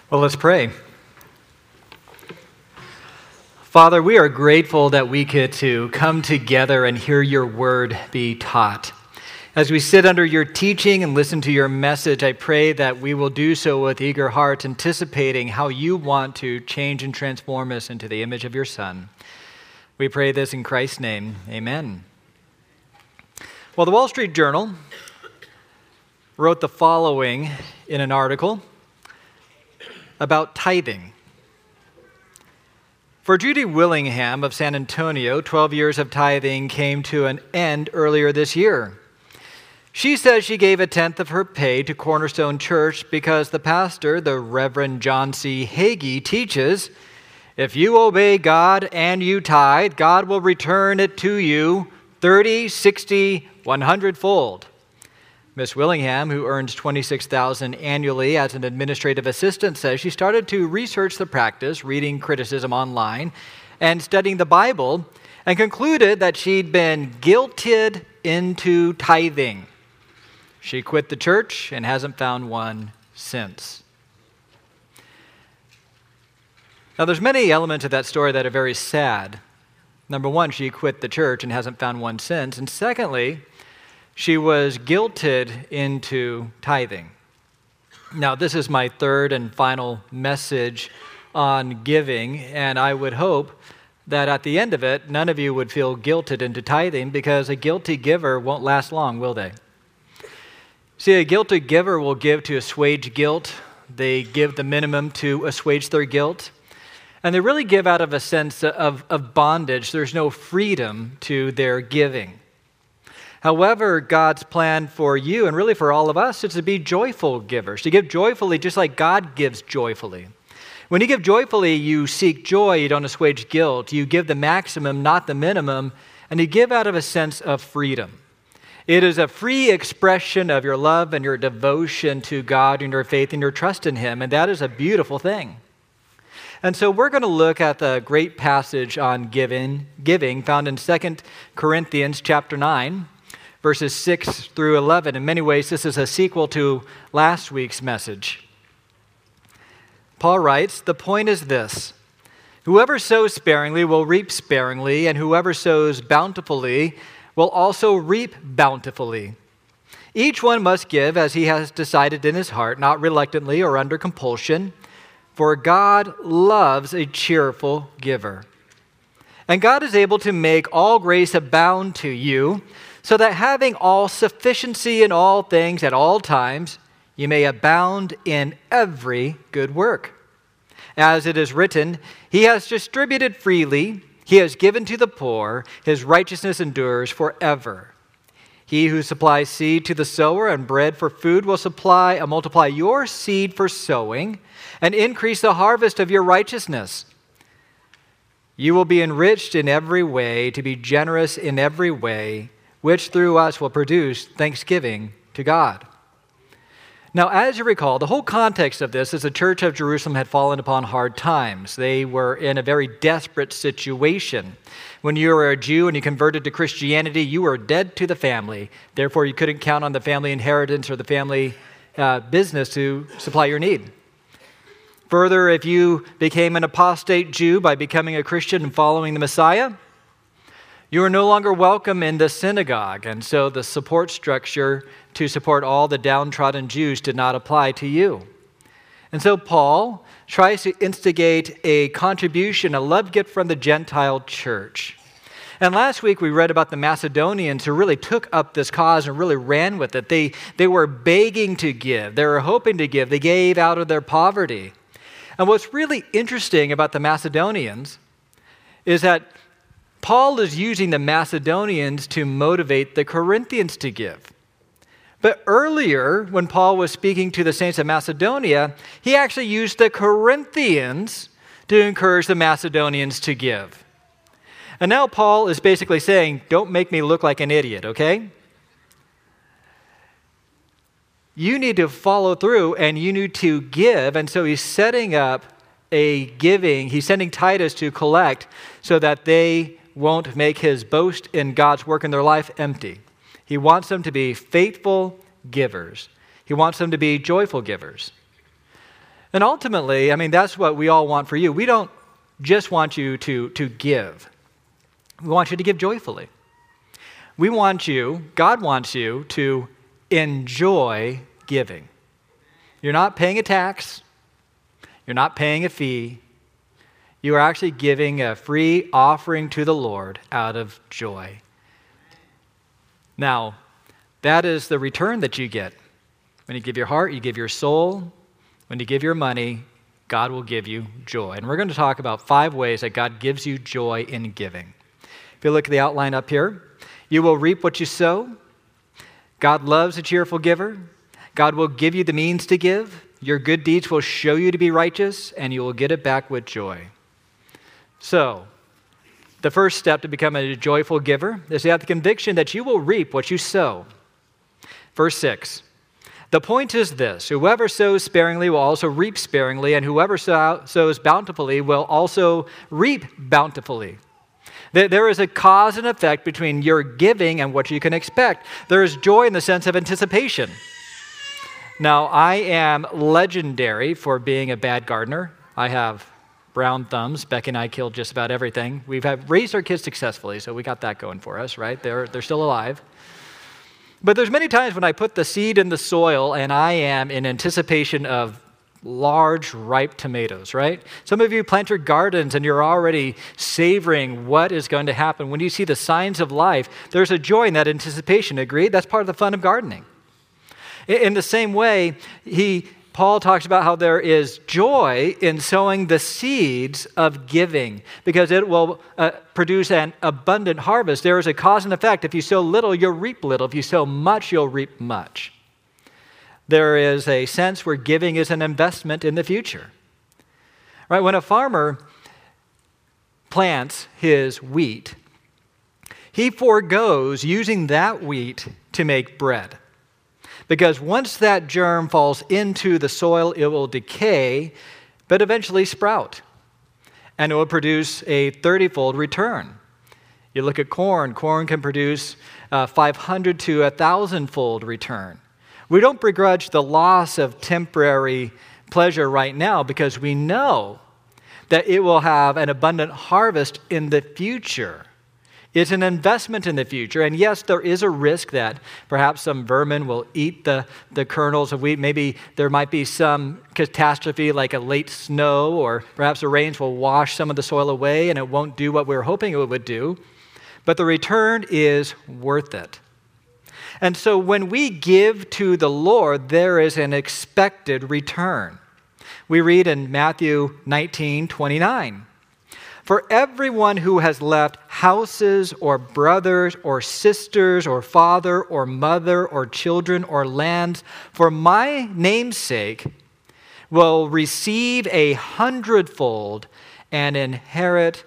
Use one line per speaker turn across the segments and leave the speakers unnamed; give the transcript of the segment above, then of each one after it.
Well, let's pray. Father, we are grateful that we get to come together and hear your word be taught. As we sit under your teaching and listen to your message, I pray that we will do so with eager hearts, anticipating how you want to change and transform us into the image of your Son. We pray this in Christ's name. Amen. Well, the Wall Street Journal wrote the following in an article about tithing. For Judy Willingham of San Antonio, 12 years of tithing came to an end earlier this year. She says she gave a tenth of her pay to Cornerstone Church because the pastor, the Reverend John C. Hagee, teaches, if you obey God and you tithe, God will return it to you 30, 60, 100-fold. Miss Willingham, who earns $26,000 annually as an administrative assistant, says she started to research the practice, reading criticism online, and studying the Bible, and concluded that she'd been guilted into tithing. She quit the church and hasn't found one since. Now, there's many elements of that story that are very sad. Number one, she quit the church and hasn't found one since. And secondly, she was guilted into tithing. Now, this is my third and final message on giving, and I would hope that at the end of it, none of you would feel guilted into tithing, because a guilty giver won't last long, will they? See, a guilty giver will give to assuage guilt. They give the minimum to assuage their guilt. And they really give out of a sense of bondage. There's no freedom to their giving. However, God's plan for you, and really for all of us, is to be joyful givers, to give joyfully just like God gives joyfully. When you give joyfully, you seek joy, you don't assuage guilt. You give the maximum, not the minimum, and you give out of a sense of freedom. It is a free expression of your love and your devotion to God and your faith and your trust in Him, and that is a beautiful thing. And so we're going to look at the great passage on giving found in 2 Corinthians chapter 9, verses 6 through 11. In many ways, this is a sequel to last week's message. Paul writes, the point is this: whoever sows sparingly will reap sparingly, and whoever sows bountifully will also reap bountifully. Each one must give as he has decided in his heart, not reluctantly or under compulsion, for God loves a cheerful giver. And God is able to make all grace abound to you, so that having all sufficiency in all things at all times, you may abound in every good work. As it is written, He has distributed freely, He has given to the poor, His righteousness endures forever. He who supplies seed to the sower and bread for food will supply and multiply your seed for sowing and increase the harvest of your righteousness. You will be enriched in every way, to be generous in every way, which through us will produce thanksgiving to God. Now, as you recall, the whole context of this is the church of Jerusalem had fallen upon hard times. They were in a very desperate situation. When you were a Jew and you converted to Christianity, you were dead to the family. Therefore, you couldn't count on the family inheritance or the family business to supply your need. Further, if you became an apostate Jew by becoming a Christian and following the Messiah, you are no longer welcome in the synagogue, and so the support structure to support all the downtrodden Jews did not apply to you. And so Paul tries to instigate a contribution, a love gift from the Gentile church. And last week we read about the Macedonians who really took up this cause and really ran with it. They were begging to give. They were hoping to give. They gave out of their poverty. And what's really interesting about the Macedonians is that Paul is using the Macedonians to motivate the Corinthians to give. But earlier, when Paul was speaking to the saints of Macedonia, he actually used the Corinthians to encourage the Macedonians to give. And now Paul is basically saying, don't make me look like an idiot, okay? You need to follow through and you need to give. And so he's setting up a giving. He's sending Titus to collect so that they won't make his boast in God's work in their life empty. He wants them to be faithful givers. He wants them to be joyful givers. And ultimately, that's what we all want for you. We don't just want you to give. We want you to give joyfully. God wants you to enjoy giving. You're not paying a tax. You're not paying a fee. You are actually giving a free offering to the Lord out of joy. Now, that is the return that you get. When you give your heart, you give your soul. When you give your money, God will give you joy. And we're going to talk about 5 ways that God gives you joy in giving. If you look at the outline up here, you will reap what you sow. God loves a cheerful giver. God will give you the means to give. Your good deeds will show you to be righteous, and you will get it back with joy. So, the first step to become a joyful giver is to have the conviction that you will reap what you sow. Verse 6. The point is this: whoever sows sparingly will also reap sparingly, and whoever sows bountifully will also reap bountifully. There is a cause and effect between your giving and what you can expect. There is joy in the sense of anticipation. Now, I am legendary for being a bad gardener. I have brown thumbs. Becky and I killed just about everything. We've raised our kids successfully, so we got that going for us, right? They're still alive. But there's many times when I put the seed in the soil and I am in anticipation of large, ripe tomatoes, right? Some of you plant your gardens and you're already savoring what is going to happen. When you see the signs of life, there's a joy in that anticipation, agreed? That's part of the fun of gardening. In the same way, Paul talks about how there is joy in sowing the seeds of giving because it will produce an abundant harvest. There is a cause and effect. If you sow little, you'll reap little. If you sow much, you'll reap much. There is a sense where giving is an investment in the future. Right? When a farmer plants his wheat, he forgoes using that wheat to make bread. Because once that germ falls into the soil, it will decay, but eventually sprout. And it will produce a 30-fold return. You look at corn. Corn can produce 500 to 1,000-fold return. We don't begrudge the loss of temporary pleasure right now because we know that it will have an abundant harvest in the future. It's an investment in the future. And yes, there is a risk that perhaps some vermin will eat the kernels of wheat. Maybe there might be some catastrophe like a late snow, or perhaps the rains will wash some of the soil away and it won't do what we were hoping it would do. But the return is worth it. And so when we give to the Lord, there is an expected return. We read in Matthew 19:29. For everyone who has left houses or brothers or sisters or father or mother or children or lands for my name's sake will receive 100-fold and inherit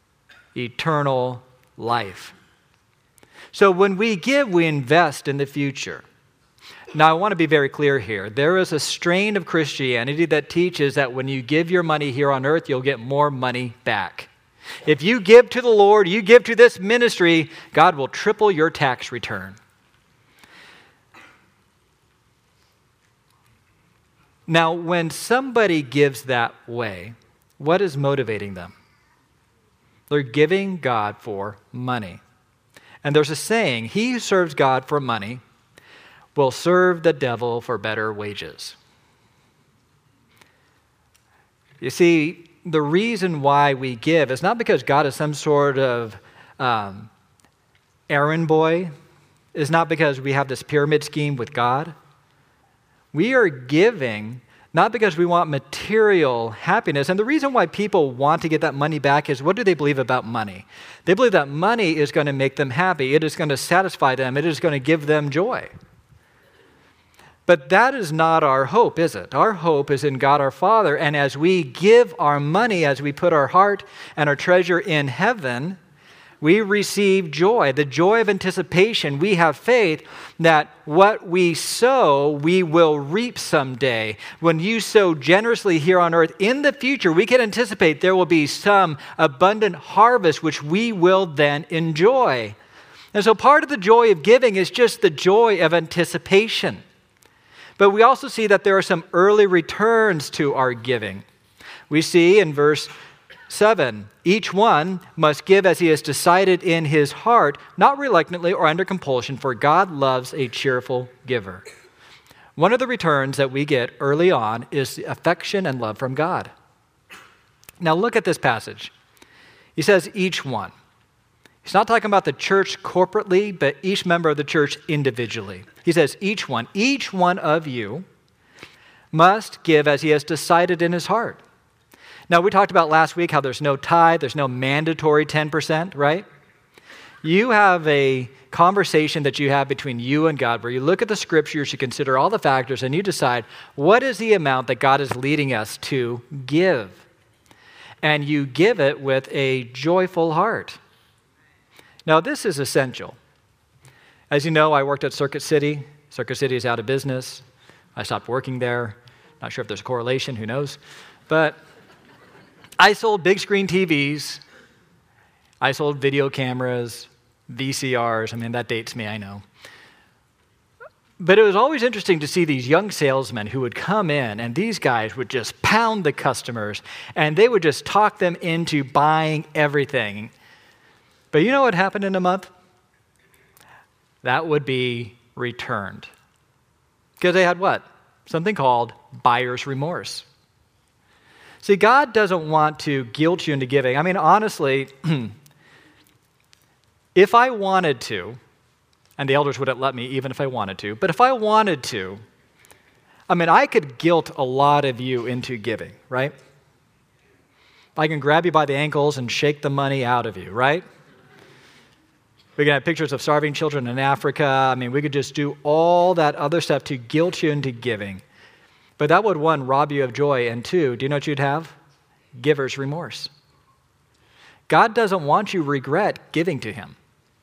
eternal life. So when we give, we invest in the future. Now, I want to be very clear here. There is a strain of Christianity that teaches that when you give your money here on earth, you'll get more money back. If you give to the Lord, you give to this ministry, God will triple your tax return. Now, when somebody gives that way, what is motivating them? They're giving God for money. And there's a saying, he who serves God for money will serve the devil for better wages. You see, the reason why we give is not because God is some sort of errand boy. It's not because we have this pyramid scheme with God. We are giving not because we want material happiness. And the reason why people want to get that money back is, what do they believe about money? They believe that money is going to make them happy. It is going to satisfy them. It is going to give them joy. But that is not our hope, is it? Our hope is in God our Father. And as we give our money, as we put our heart and our treasure in heaven, we receive joy, the joy of anticipation. We have faith that what we sow, we will reap someday. When you sow generously here on earth, in the future, we can anticipate there will be some abundant harvest which we will then enjoy. And so part of the joy of giving is just the joy of anticipation. But we also see that there are some early returns to our giving. We see in verse 7, each one must give as he has decided in his heart, not reluctantly or under compulsion, for God loves a cheerful giver. One of the returns that we get early on is the affection and love from God. Now look at this passage. He says each one. He's not talking about the church corporately, but each member of the church individually. He says each one of you must give as he has decided in his heart. Now, we talked about last week how there's no tithe, there's no mandatory 10%, right? You have a conversation that you have between you and God where you look at the scriptures, you consider all the factors, and you decide what is the amount that God is leading us to give. And you give it with a joyful heart. Now, this is essential. As you know, I worked at Circuit City. Circuit City is out of business. I stopped working there. Not sure if there's a correlation, who knows? But I sold big screen TVs. I sold video cameras, VCRs. I mean, that dates me, I know. But it was always interesting to see these young salesmen who would come in, and these guys would just pound the customers, and they would just talk them into buying everything. But you know what happened in a month? That would be returned. Because they had what? Something called buyer's remorse. See, God doesn't want to guilt you into giving. I mean, honestly, if I wanted to, and the elders wouldn't let me even if I wanted to, but if I wanted to, I mean, I could guilt a lot of you into giving, right? I can grab you by the ankles and shake the money out of you, right? We can have pictures of starving children in Africa. I mean, we could just do all that other stuff to guilt you into giving. But that would, one, rob you of joy, and two, do you know what you'd have? Giver's remorse. God doesn't want you to regret giving to him.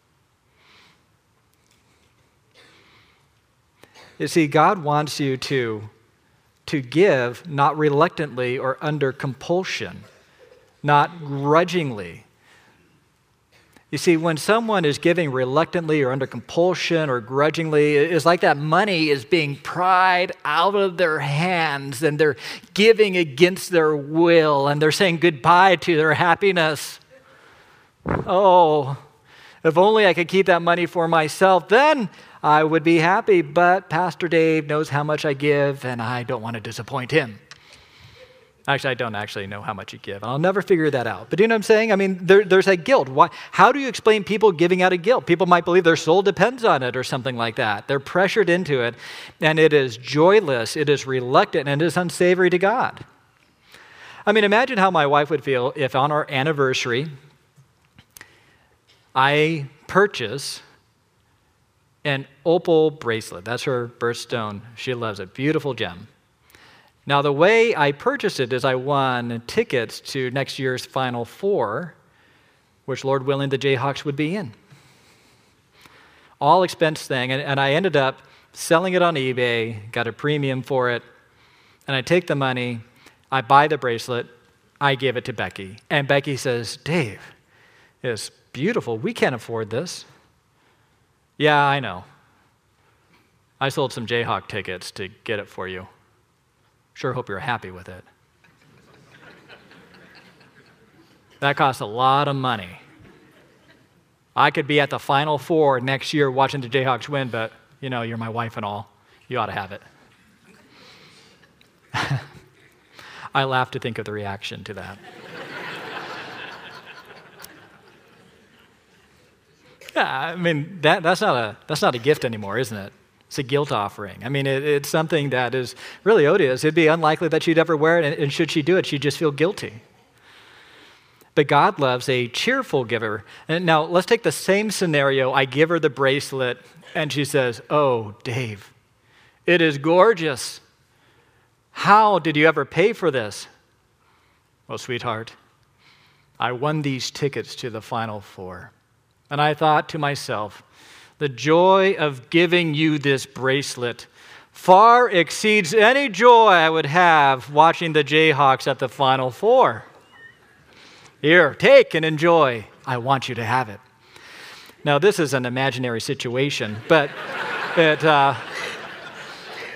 You see, God wants you to give not reluctantly or under compulsion, not grudgingly. You see, when someone is giving reluctantly or under compulsion or grudgingly, it's like that money is being pried out of their hands and they're giving against their will and they're saying goodbye to their happiness. Oh, if only I could keep that money for myself, then I would be happy, but Pastor Dave knows how much I give and I don't want to disappoint him. Actually, I don't actually know how much you give. I'll never figure that out. But you know what I'm saying? I mean, there's a guilt. Why? How do you explain people giving out of guilt? People might believe their soul depends on it or something like that. They're pressured into it, and it is joyless, it is reluctant, and it is unsavory to God. I mean, imagine how my wife would feel if on our anniversary, I purchase an opal bracelet. That's her birthstone. She loves it. Beautiful gem. Now, the way I purchased it is I won tickets to next year's Final Four, which, Lord willing, the Jayhawks would be in. All expense thing, and I ended up selling it on eBay, got a premium for it, and I take the money, I buy the bracelet, I give it to Becky. And Becky says, Dave, it's beautiful. We can't afford this. Yeah, I know. I sold some Jayhawk tickets to get it for you. Sure hope you're happy with it. That costs a lot of money. I could be at the Final Four next year watching the Jayhawks win, but, you know, you're my wife and all. You ought to have it. I laugh to think of the reaction to that. Yeah, I mean, that's not a gift anymore, isn't it? It's a guilt offering. I mean, it's something that is really odious. It'd be unlikely that she'd ever wear it, and should she do it, she'd just feel guilty. But God loves a cheerful giver. And now, let's take the same scenario. I give her the bracelet, and she says, oh, Dave, it is gorgeous. How did you ever pay for this? Well, sweetheart, I won these tickets to the Final Four. And I thought to myself, the joy of giving you this bracelet far exceeds any joy I would have watching the Jayhawks at the Final Four. Here, take and enjoy. I want you to have it. Now, this is an imaginary situation, but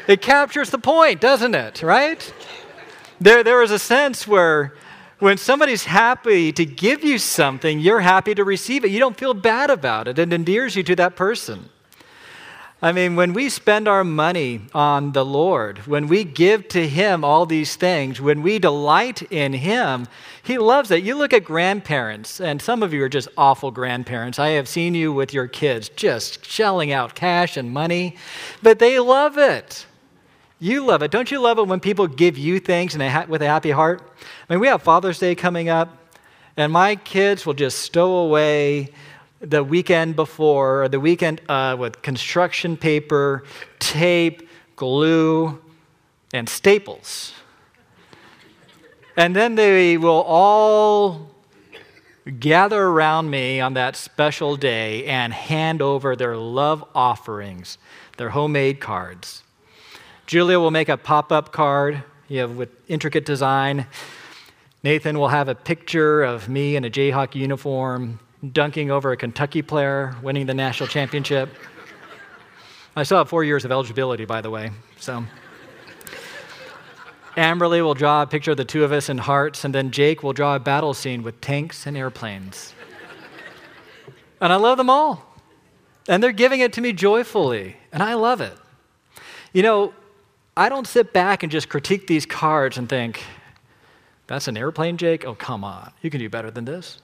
It captures the point, doesn't it, right? There is a sense where when somebody's happy to give you something, you're happy to receive it. You don't feel bad about it. It endears you to that person. I mean, when we spend our money on the Lord, when we give to Him all these things, when we delight in Him, He loves it. You look at grandparents, and some of you are just awful grandparents. I have seen you with your kids just shelling out cash and money, but they love it. You love it. Don't you love it when people give you things with a happy heart? I mean, we have Father's Day coming up, and my kids will just stow away the weekend before or the weekend with construction paper, tape, glue, and staples. And then they will all gather around me on that special day and hand over their love offerings, their homemade cards. Julia will make a pop-up card with intricate design. Nathan will have a picture of me in a Jayhawk uniform, dunking over a Kentucky player, winning the national championship. I still have 4 years of eligibility, by the way. So, Amberly will draw a picture of the two of us in hearts, and then Jake will draw a battle scene with tanks and airplanes. And I love them all. And they're giving it to me joyfully, and I love it. You know, I don't sit back and just critique these cards and think, that's an airplane, Jake? Oh, come on. You can do better than this.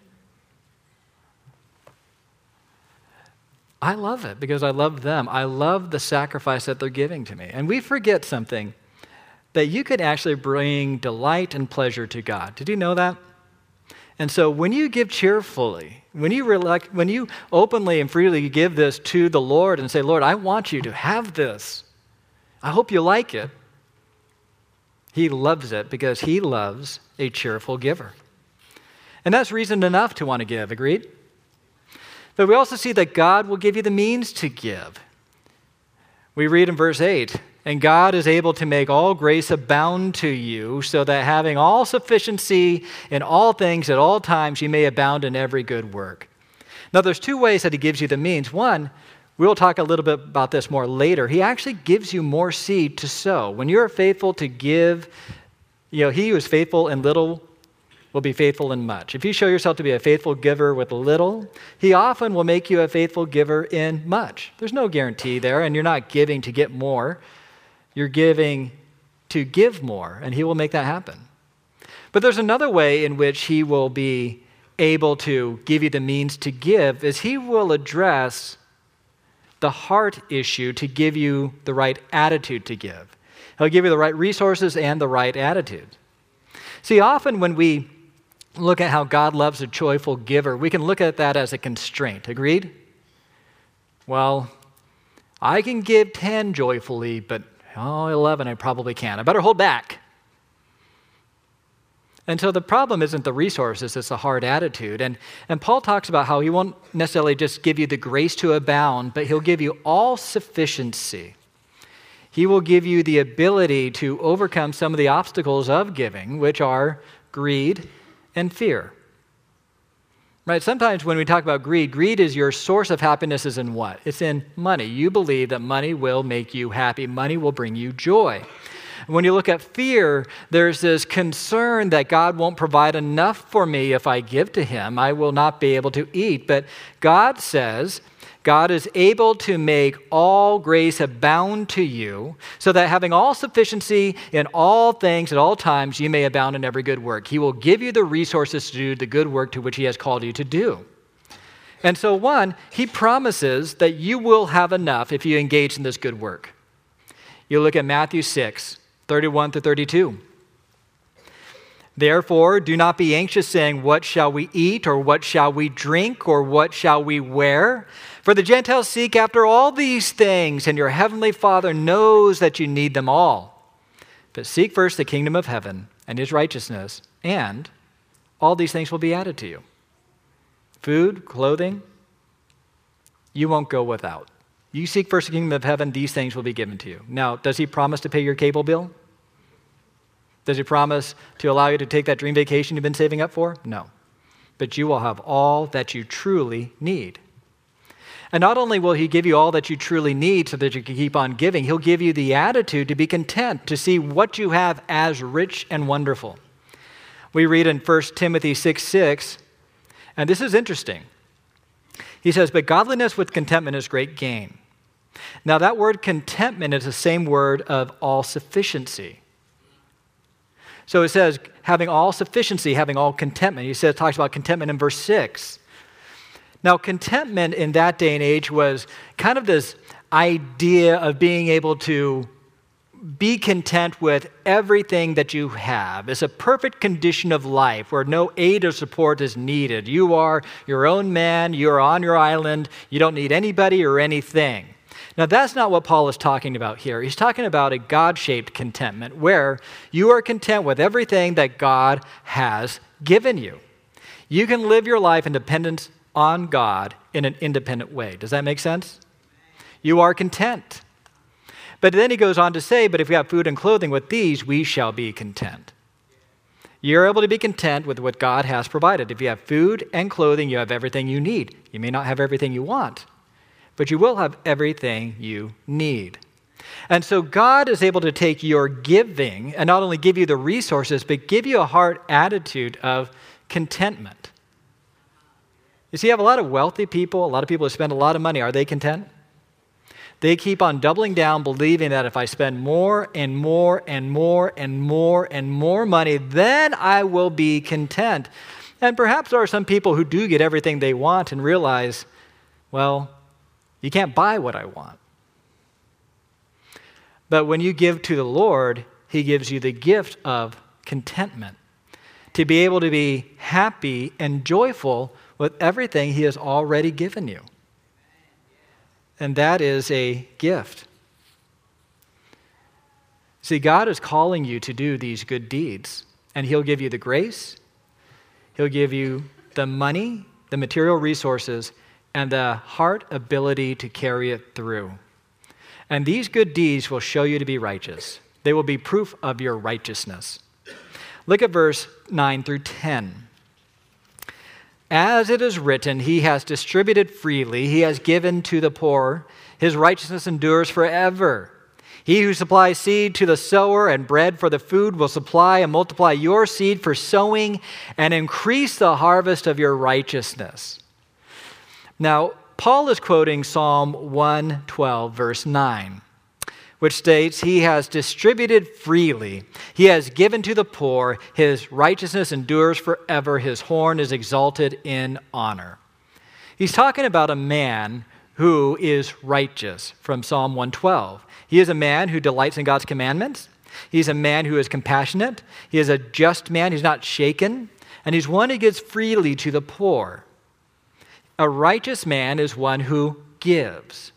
I love it because I love them. I love the sacrifice that they're giving to me. And we forget something, that you could actually bring delight and pleasure to God. Did you know that? And so when you give cheerfully, when you openly and freely give this to the Lord and say, Lord, I want you to have this. I hope you like it. He loves it because He loves a cheerful giver. And that's reason enough to want to give, agreed? But we also see that God will give you the means to give. We read in verse 8, and God is able to make all grace abound to you, so that having all sufficiency in all things at all times, you may abound in every good work. Now, there's two ways that He gives you the means. One, we'll talk a little bit about this more later. He actually gives you more seed to sow. When you're faithful to give, he who is faithful in little will be faithful in much. If you show yourself to be a faithful giver with little, He often will make you a faithful giver in much. There's no guarantee there, and you're not giving to get more. You're giving to give more, and He will make that happen. But there's another way in which He will be able to give you the means to give, is He will address the heart issue to give you the right attitude to give. He'll give you the right resources and the right attitude. See, often when we look at how God loves a joyful giver, we can look at that as a constraint. Agreed? Well, I can give 10 joyfully, but 11 I probably can't. I better hold back. And so the problem isn't the resources, it's the hard attitude. And Paul talks about how He won't necessarily just give you the grace to abound, but He'll give you all sufficiency. He will give you the ability to overcome some of the obstacles of giving, which are greed and fear. Right? Sometimes when we talk about greed is your source of happiness is in what? It's in money. You believe that money will make you happy. Money will bring you joy. When you look at fear, there's this concern that God won't provide enough for me if I give to Him. I will not be able to eat. But God says, God is able to make all grace abound to you, so that having all sufficiency in all things at all times, you may abound in every good work. He will give you the resources to do the good work to which He has called you to do. And so one, He promises that you will have enough if you engage in this good work. You look at Matthew 6, 31 to 32. Therefore, do not be anxious, saying, what shall we eat, or what shall we drink, or what shall we wear? For the Gentiles seek after all these things, and your heavenly Father knows that you need them all. But seek first the kingdom of heaven and His righteousness, and all these things will be added to you. Food, clothing, you won't go without. You seek first the kingdom of heaven, these things will be given to you. Now, does He promise to pay your cable bill? Does He promise to allow you to take that dream vacation you've been saving up for? No. But you will have all that you truly need. And not only will he give you all that you truly need so that you can keep on giving, he'll give you the attitude to be content, to see what you have as rich and wonderful. We read in 1 Timothy 6:6, and this is interesting. He says, "But godliness with contentment is great gain." Now that word contentment is the same word of all sufficiency. So it says having all sufficiency, having all contentment. He talks about contentment in verse 6. Now contentment in that day and age was kind of this idea of being able to be content with everything that you have. It's a perfect condition of life where no aid or support is needed. You are your own man, you're on your island, you don't need anybody or anything. Now that's not what Paul is talking about here. He's talking about a God-shaped contentment where you are content with everything that God has given you. You can live your life in dependence on God in an independent way. Does that make sense? You are content. But then he goes on to say, but if we have food and clothing, with these we shall be content. You're able to be content with what God has provided. If you have food and clothing, you have everything you need. You may not have everything you want, but you will have everything you need. And so God is able to take your giving and not only give you the resources, but give you a heart attitude of contentment. You see, you have a lot of wealthy people, a lot of people who spend a lot of money. Are they content? They keep on doubling down, believing that if I spend more and more and more and more and more money, then I will be content. And perhaps there are some people who do get everything they want and realize, well, you can't buy what I want. But when you give to the Lord, he gives you the gift of contentment, to be able to be happy and joyful with everything he has already given you. And that is a gift. See, God is calling you to do these good deeds, and he'll give you the grace, he'll give you the money, the material resources, and the heart ability to carry it through. And these good deeds will show you to be righteous. They will be proof of your righteousness. Look at verse 9 through 10. As it is written, he has distributed freely, he has given to the poor, his righteousness endures forever. He who supplies seed to the sower and bread for the food will supply and multiply your seed for sowing and increase the harvest of your righteousness. Now, Paul is quoting Psalm 112, verse 9, which states, he has distributed freely. He has given to the poor. His righteousness endures forever. His horn is exalted in honor. He's talking about a man who is righteous from Psalm 112. He is a man who delights in God's commandments. He's a man who is compassionate. He is a just man. He's not shaken. And he's one who gives freely to the poor. A righteous man is one who gives.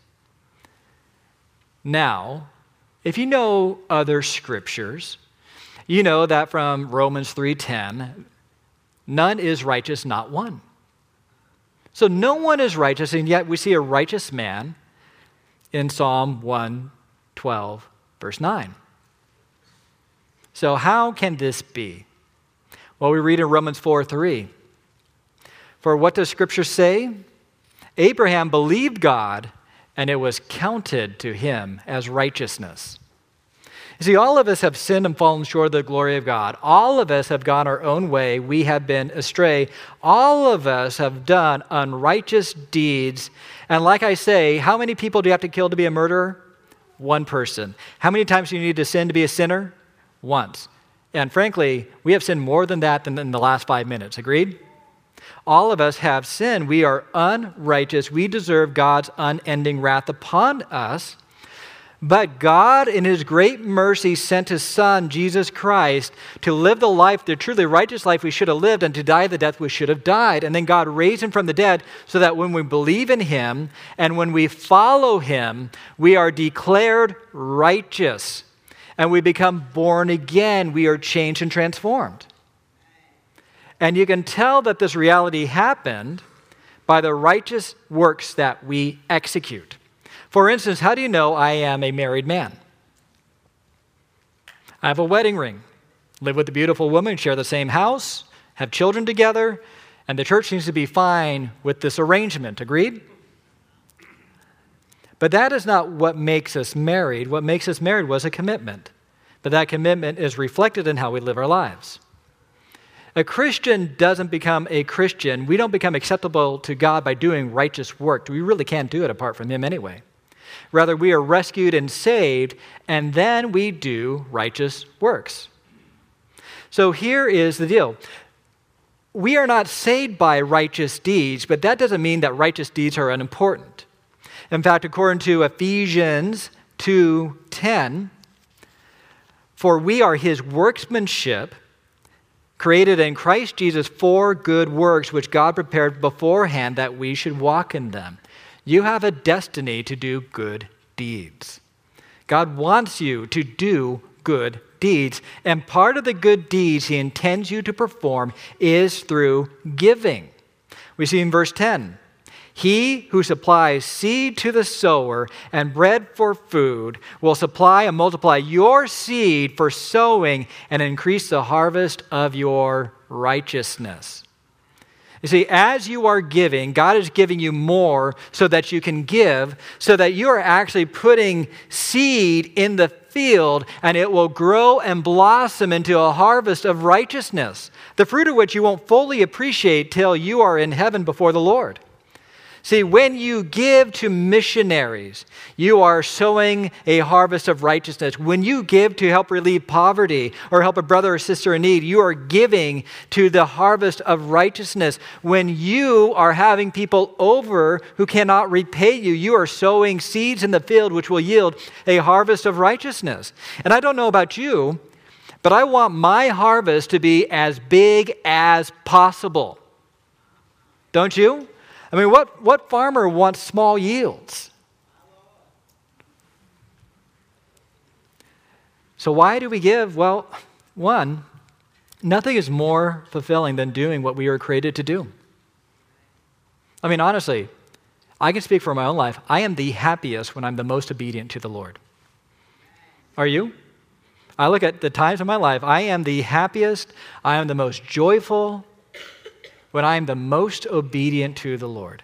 Now, if you know other scriptures, you know that from Romans 3:10, none is righteous, not one. So no one is righteous, and yet we see a righteous man in Psalm 112, verse 9. So how can this be? Well, we read in Romans 4:3. For what does Scripture say? Abraham believed God, and it was counted to him as righteousness. You see, all of us have sinned and fallen short of the glory of God. All of us have gone our own way. We have been astray. All of us have done unrighteous deeds. And like I say, how many people do you have to kill to be a murderer? One person. How many times do you need to sin to be a sinner? Once. And frankly, we have sinned more than that in the last 5 minutes. Agreed? All of us have sinned. We are unrighteous. We deserve God's unending wrath upon us. But God, in his great mercy, sent his Son, Jesus Christ, to live the life, the truly righteous life we should have lived, and to die the death we should have died. And then God raised him from the dead so that when we believe in him and when we follow him, we are declared righteous. And we become born again. We are changed and transformed. And you can tell that this reality happened by the righteous works that we execute. For instance, how do you know I am a married man? I have a wedding ring, live with a beautiful woman, share the same house, have children together, and the church seems to be fine with this arrangement. Agreed? But that is not what makes us married. What makes us married was a commitment. But that commitment is reflected in how we live our lives. A Christian doesn't become a Christian. We don't become acceptable to God by doing righteous work. We really can't do it apart from Him anyway. Rather, we are rescued and saved, and then we do righteous works. So here is the deal. We are not saved by righteous deeds, but that doesn't mean that righteous deeds are unimportant. In fact, according to Ephesians 2:10, for we are His workmanship, created in Christ Jesus for good works, which God prepared beforehand that we should walk in them. You have a destiny to do good deeds. God wants you to do good deeds, and part of the good deeds He intends you to perform is through giving. We see in verse 10, He who supplies seed to the sower and bread for food will supply and multiply your seed for sowing and increase the harvest of your righteousness. You see, as you are giving, God is giving you more so that you can give, so that you are actually putting seed in the field and it will grow and blossom into a harvest of righteousness, the fruit of which you won't fully appreciate till you are in heaven before the Lord. See, when you give to missionaries, you are sowing a harvest of righteousness. When you give to help relieve poverty or help a brother or sister in need, you are giving to the harvest of righteousness. When you are having people over who cannot repay you, you are sowing seeds in the field which will yield a harvest of righteousness. And I don't know about you, but I want my harvest to be as big as possible. Don't you? I mean, what farmer wants small yields? So why do we give? Well, one, nothing is more fulfilling than doing what we were created to do. I mean, honestly, I can speak for my own life. I am the happiest when I'm the most obedient to the Lord. Are you? I look at the times of my life, I am the happiest, I am the most joyful when I am the most obedient to the Lord.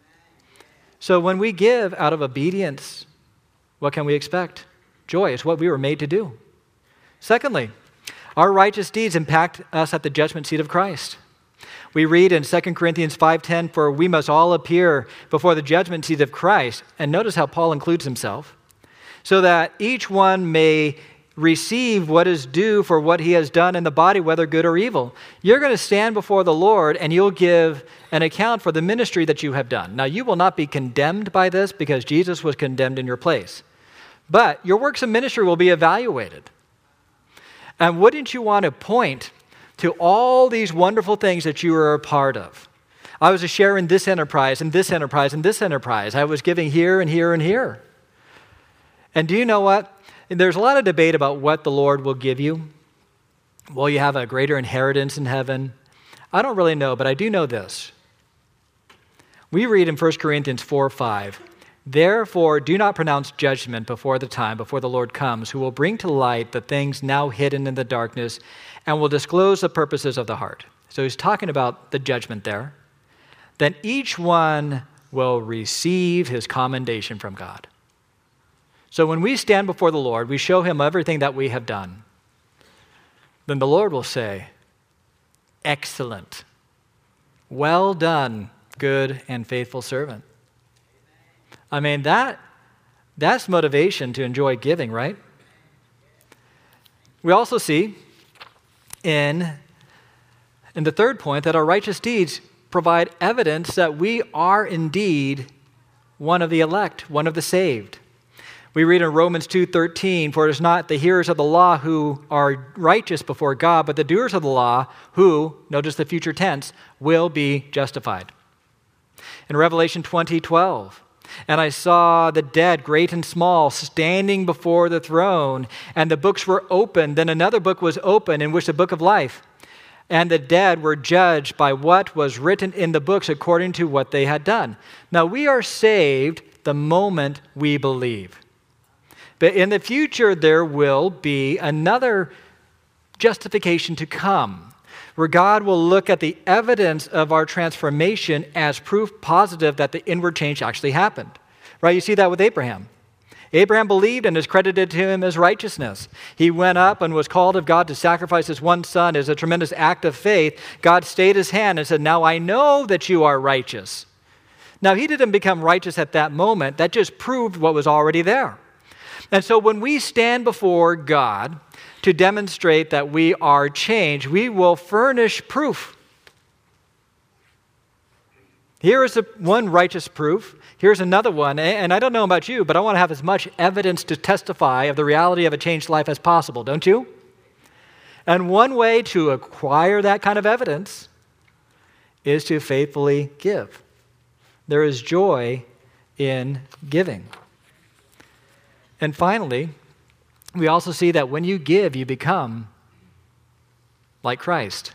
So when we give out of obedience, what can we expect? Joy. It's what we were made to do. Secondly, our righteous deeds impact us at the judgment seat of Christ. We read in 2 Corinthians 5:10, for we must all appear before the judgment seat of Christ. And notice how Paul includes himself. So that each one may receive what is due for what he has done in the body, whether good or evil. You're going to stand before the Lord and you'll give an account for the ministry that you have done. Now, you will not be condemned by this because Jesus was condemned in your place. But your works of ministry will be evaluated. And wouldn't you want to point to all these wonderful things that you are a part of? I was a sharer in this enterprise, and this enterprise, and this enterprise. I was giving here and here and here. And do you know what? There's a lot of debate about what the Lord will give you. Will you have a greater inheritance in heaven? I don't really know, but I do know this. We read in 1 Corinthians 4:5, therefore do not pronounce judgment before the time, before the Lord comes, who will bring to light the things now hidden in the darkness and will disclose the purposes of the heart. So he's talking about the judgment there. Then each one will receive his commendation from God. So when we stand before the Lord, we show Him everything that we have done. Then the Lord will say, excellent, well done, good and faithful servant. I mean, that's motivation to enjoy giving, right? We also see in the third point that our righteous deeds provide evidence that we are indeed one of the elect, one of the saved. We read in Romans 2:13, for it is not the hearers of the law who are righteous before God, but the doers of the law who, notice the future tense, will be justified. In Revelation 20:12, and I saw the dead, great and small, standing before the throne, and the books were opened. Then another book was opened, in which the book of life. And the dead were judged by what was written in the books according to what they had done. Now we are saved the moment we believe. But in the future, there will be another justification to come, where God will look at the evidence of our transformation as proof positive that the inward change actually happened. right? You see that with Abraham. Abraham believed and is credited to him as righteousness. He went up and was called of God to sacrifice his one son as a tremendous act of faith. God stayed his hand and said, now I know that you are righteous. Now he didn't become righteous at that moment. That just proved what was already there. And so when we stand before God to demonstrate that we are changed, we will furnish proof. Here is one righteous proof. Here's another one. And I don't know about you, but I want to have as much evidence to testify of the reality of a changed life as possible, don't you? And one way to acquire that kind of evidence is to faithfully give. There is joy in giving. And finally, we also see that when you give, you become like Christ.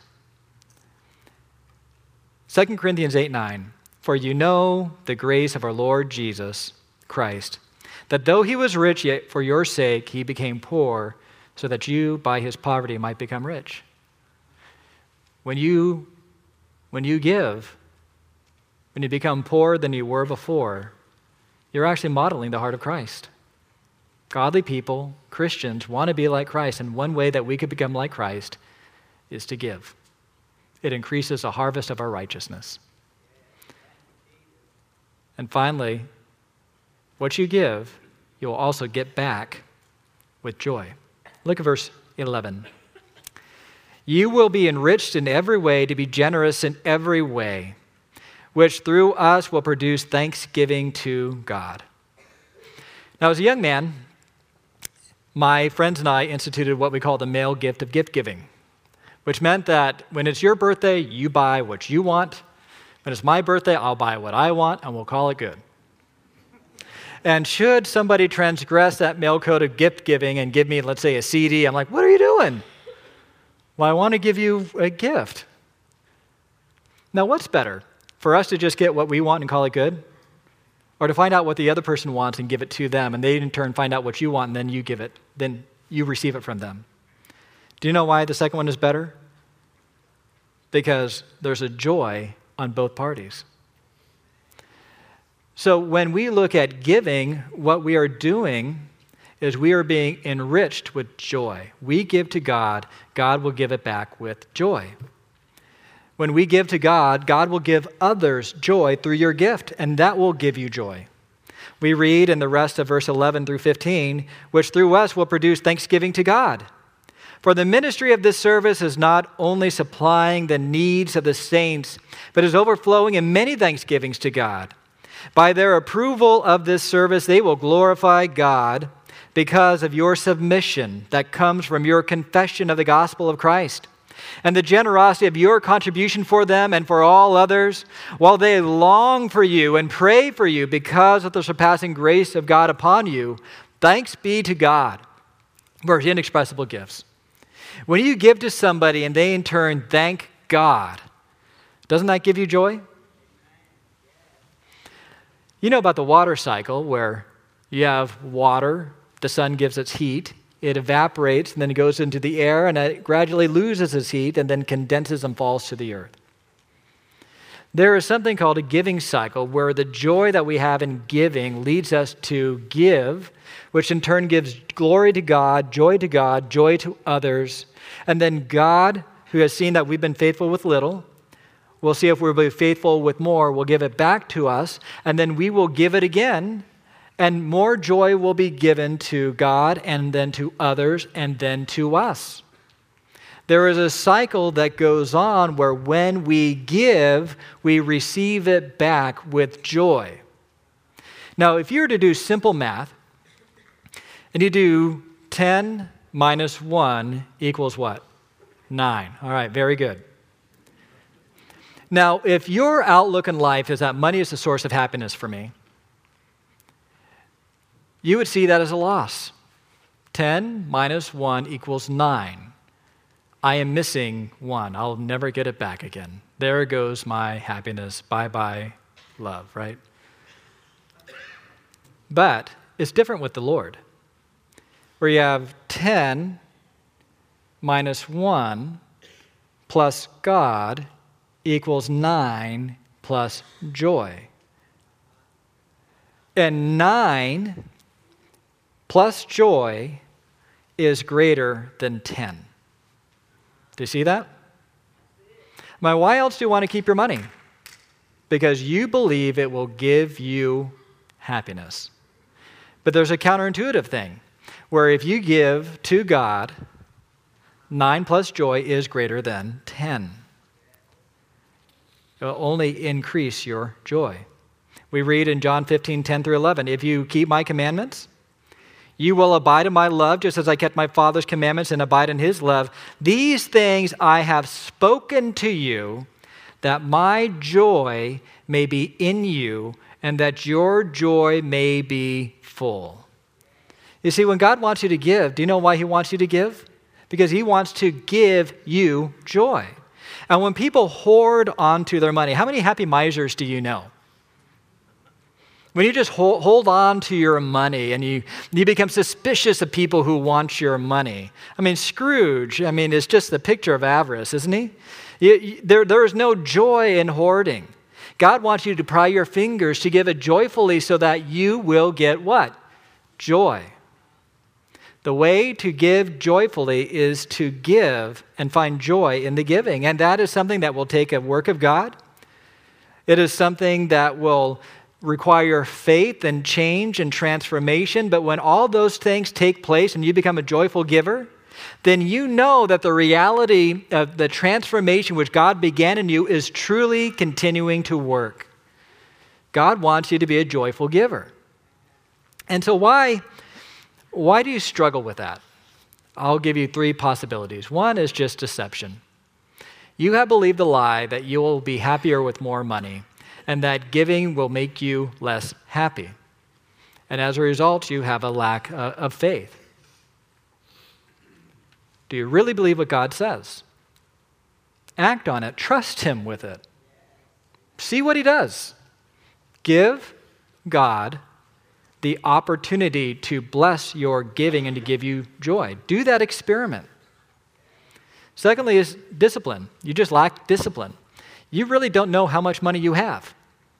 2 Corinthians 8:9, for you know the grace of our Lord Jesus Christ, that though he was rich, yet for your sake he became poor, so that you by his poverty might become rich. When you give, when you become poorer than you were before, you're actually modeling the heart of Christ. Godly people, Christians, want to be like Christ, and one way that we could become like Christ is to give. It increases the harvest of our righteousness. And finally, what you give, you will also get back with joy. Look at verse 11. You will be enriched in every way to be generous in every way, which through us will produce thanksgiving to God. Now, as a young man, my friends and I instituted what we call the male gift of gift giving, which meant that when it's your birthday, you buy what you want. When it's my birthday, I'll buy what I want, and we'll call it good. And should somebody transgress that male code of gift giving and give me, let's say, a CD, I'm like, what are you doing? Well, I want to give you a gift. Now, what's better? For us to just get what we want and call it good? Or to find out what the other person wants and give it to them, and they in turn find out what you want, and then you give it, then you receive it from them. Do you know why the second one is better? Because there's a joy on both parties. So when we look at giving, what we are doing is we are being enriched with joy. We give to God, God will give it back with joy. When we give to God, God will give others joy through your gift, and that will give you joy. We read in the rest of verse 11 through 15, which through us will produce thanksgiving to God. For the ministry of this service is not only supplying the needs of the saints, but is overflowing in many thanksgivings to God. By their approval of this service, they will glorify God because of your submission that comes from your confession of the gospel of Christ, and the generosity of your contribution for them and for all others, while they long for you and pray for you because of the surpassing grace of God upon you. Thanks be to God for his inexpressible gifts. When you give to somebody and they in turn thank God, doesn't that give you joy? You know about the water cycle where you have water, the sun gives its heat, it evaporates, and then it goes into the air, and it gradually loses its heat, and then condenses and falls to the earth. There is something called a giving cycle where the joy that we have in giving leads us to give, which in turn gives glory to God, joy to others. And then God, who has seen that we've been faithful with little, will see if we'll be faithful with more, will give it back to us, and then we will give it again, and more joy will be given to God, and then to others, and then to us. There is a cycle that goes on where when we give, we receive it back with joy. Now, if you were to do simple math, and you do 10 minus 1 equals what? 9. All right, very good. Now, if your outlook in life is that money is the source of happiness for me, you would see that as a loss. 10 minus 1 equals 9. I am missing 1. I'll never get it back again. There goes my happiness. Bye-bye, love, right? But it's different with the Lord, where you have 10 minus 1 plus God equals 9 plus joy. And 9 plus joy is greater than 10. Do you see that? Why else do you want to keep your money? Because you believe it will give you happiness. But there's a counterintuitive thing, where if you give to God, 9 plus joy is greater than 10. It will only increase your joy. We read in John 15:10-11, if you keep my commandments, you will abide in my love, just as I kept my Father's commandments and abide in his love. These things I have spoken to you, that my joy may be in you, and that your joy may be full. You see, when God wants you to give, do you know why he wants you to give? Because he wants to give you joy. And when people hoard onto their money, how many happy misers do you know? When you just hold on to your money and you become suspicious of people who want your money. Scrooge, is just the picture of avarice, isn't he? There is no joy in hoarding. God wants you to pry your fingers to give it joyfully so that you will get what? Joy. The way to give joyfully is to give and find joy in the giving. And that is something that will take a work of God. It is something that will require faith and change and transformation. But when all those things take place and you become a joyful giver, then you know that the reality of the transformation which God began in you is truly continuing to work. God wants you to be a joyful giver. And so why do you struggle with that? I'll give you 3 possibilities. One is just deception. You have believed the lie that you will be happier with more money and that giving will make you less happy. And as a result, you have a lack of faith. Do you really believe what God says? Act on it. Trust him with it. See what he does. Give God the opportunity to bless your giving and to give you joy. Do that experiment. Secondly is discipline. You just lack discipline. You really don't know how much money you have.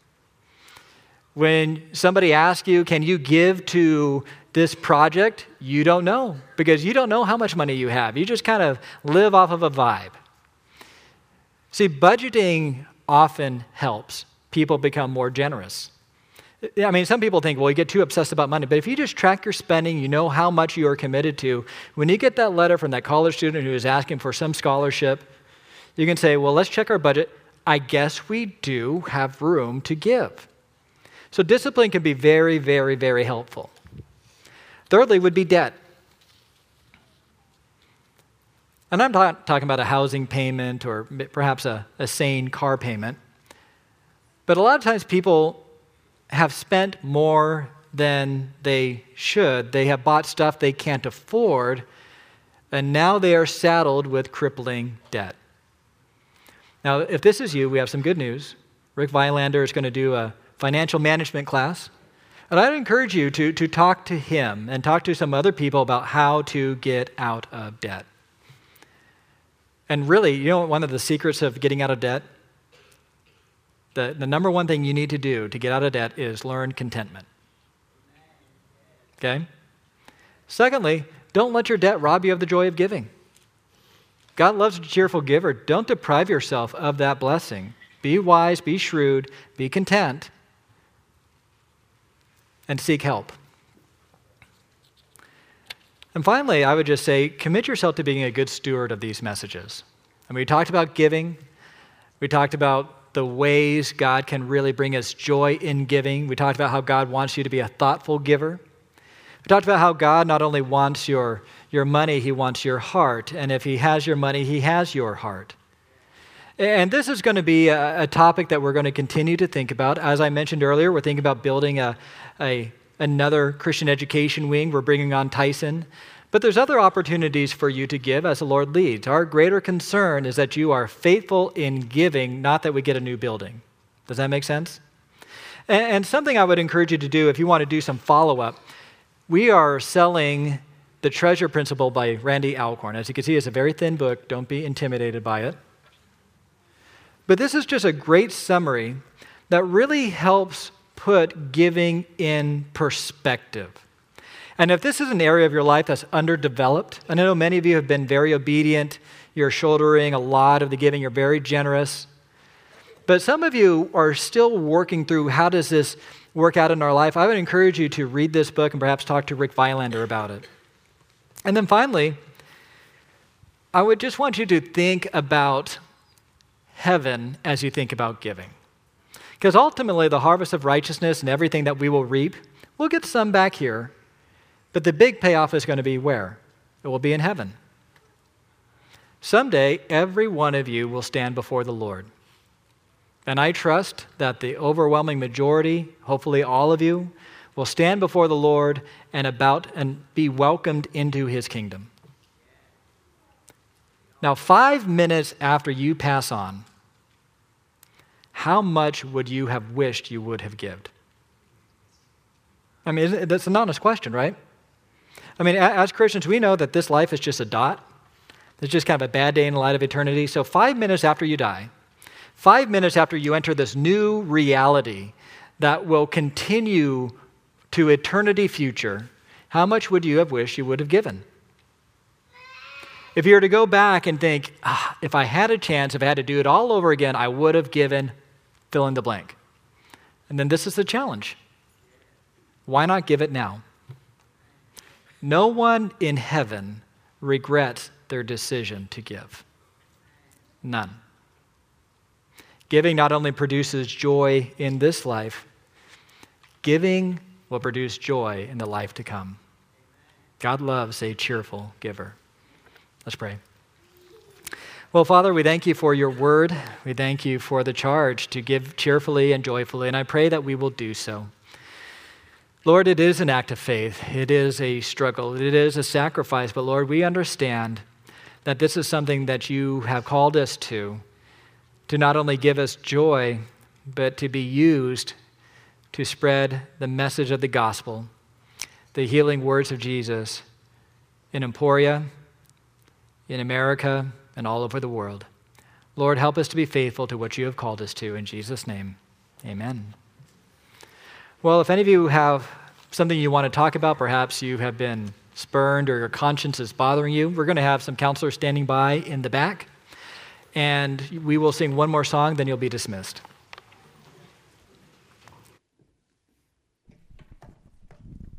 When somebody asks you, can you give to this project? You don't know, because you don't know how much money you have. You just kind of live off of a vibe. See, budgeting often helps people become more generous. Some people think, well, you get too obsessed about money. But if you just track your spending, you know how much you are committed to. When you get that letter from that college student who is asking for some scholarship, you can say, well, let's check our budget. I guess we do have room to give. So discipline can be very, very, very helpful. Thirdly would be debt. And I'm not talking about a housing payment or perhaps a sane car payment. But a lot of times people have spent more than they should. They have bought stuff they can't afford, and now they are saddled with crippling debt. Now, if this is you, we have some good news. Rick Violander is going to do a financial management class. And I'd encourage you to talk to him and talk to some other people about how to get out of debt. And really, you know, one of the secrets of getting out of debt? The number one thing you need to do to get out of debt is learn contentment. Okay? Secondly, don't let your debt rob you of the joy of giving. God loves a cheerful giver. Don't deprive yourself of that blessing. Be wise, be shrewd, be content, and seek help. And finally, I would just say, commit yourself to being a good steward of these messages. And we talked about giving. We talked about the ways God can really bring us joy in giving. We talked about how God wants you to be a thoughtful giver. We talked about how God not only wants your money, he wants your heart. And if he has your money, he has your heart. And this is going to be a topic that we're going to continue to think about. As I mentioned earlier, we're thinking about building another Christian education wing. We're bringing on Tyson. But there's other opportunities for you to give as the Lord leads. Our greater concern is that you are faithful in giving, not that we get a new building. Does that make sense? And something I would encourage you to do if you want to do some follow-up, we are selling The Treasure Principle by Randy Alcorn. As you can see, it's a very thin book. Don't be intimidated by it. But this is just a great summary that really helps put giving in perspective. And if this is an area of your life that's underdeveloped, and I know many of you have been very obedient, you're shouldering a lot of the giving, you're very generous, but some of you are still working through how does this work out in our life. I would encourage you to read this book and perhaps talk to Rick Violander about it. And then finally, I would just want you to think about heaven as you think about giving. Because ultimately, the harvest of righteousness and everything that we will reap, we'll get some back here, but the big payoff is going to be where? It will be in heaven. Someday, every one of you will stand before the Lord. And I trust that the overwhelming majority, hopefully all of you, will stand before the Lord and be welcomed into his kingdom. Now, 5 minutes after you pass on, how much would you have wished you would have given? I mean, that's an honest question, right? I mean, as Christians, we know that this life is just a dot. It's just kind of a bad day in the light of eternity. So 5 minutes after you die, 5 minutes after you enter this new reality that will continue to eternity future, how much would you have wished you would have given? If you were to go back and think, if I had a chance, if I had to do it all over again, I would have given fill in the blank. And then this is the challenge. Why not give it now? No one in heaven regrets their decision to give. None. Giving not only produces joy in this life, giving will produce joy in the life to come. God loves a cheerful giver. Let's pray. Well, Father, we thank you for your word. We thank you for the charge to give cheerfully and joyfully, and I pray that we will do so. Lord, it is an act of faith. It is a struggle. It is a sacrifice. But Lord, we understand that this is something that you have called us to not only give us joy, but to be used to spread the message of the gospel, the healing words of Jesus in Emporia, in America, and all over the world. Lord, help us to be faithful to what you have called us to. In Jesus' name, amen. Well, if any of you have something you want to talk about, perhaps you have been spurned or your conscience is bothering you, we're going to have some counselors standing by in the back, and we will sing one more song, then you'll be dismissed.